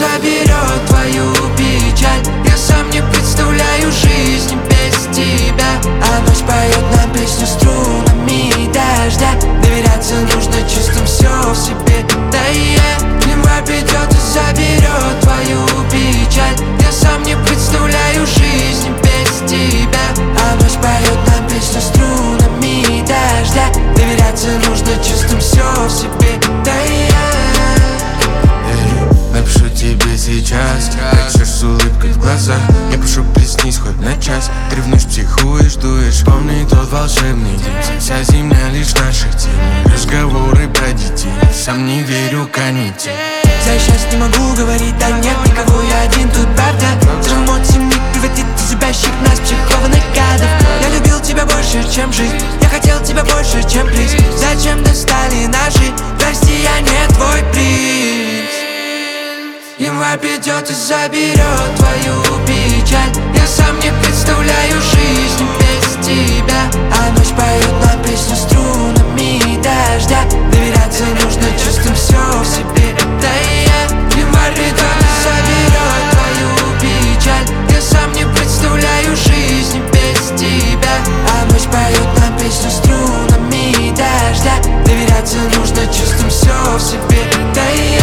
заберет твою печаль. Я сам не представляю жизнь без тебя. А ночь поет нам песню струнами дождя. Доверяться нужно чувствам, все в себе. Да и небо придет и заберет твою печаль. Я сам не представляю жизнь без тебя. А ночь поет нам песню струнами дождя. Доверяться нужно чувствам, все в себе. Да и напишу тебе сейчас, хочешь с улыбкой в глазах. Я прошу, приснись хоть на час. Ты ревнуешь, психуешь, дуешь. Помни тот волшебный день, вся земля лишь наших теней. Разговоры про детей, сам не верю канитель. за счастье не могу говорить, да нет никого, я один тут, правда. Взрыв эмоций миг превратит из любящих нас психованных гадов. Я любил тебя больше, чем жизнь, я хотел тебя больше, чем приз. Зачем достали наши? Прости, я не твой принц. Январь придет и заберет твою печаль. Я сам не представляю жизнь без тебя. А ночь поет нам песню струнами дождя. Доверяться нужно чувствам, все в себе. Да и январь придет и заберет твою печаль. Я сам не представляю жизнь без тебя. А ночь поет нам песню струнами дождя. Доверяться нужно чувствам, все в себе. Да и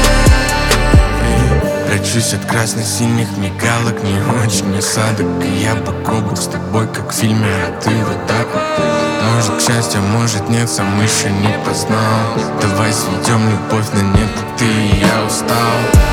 прячусь от красных-синих мигалок, не очень осадок. И я бок о бок с тобой, как в фильме, а ты вот так вот. Может, к счастью, может нет, сам еще не познал. Давай сведем любовь на нет, ты и я устал.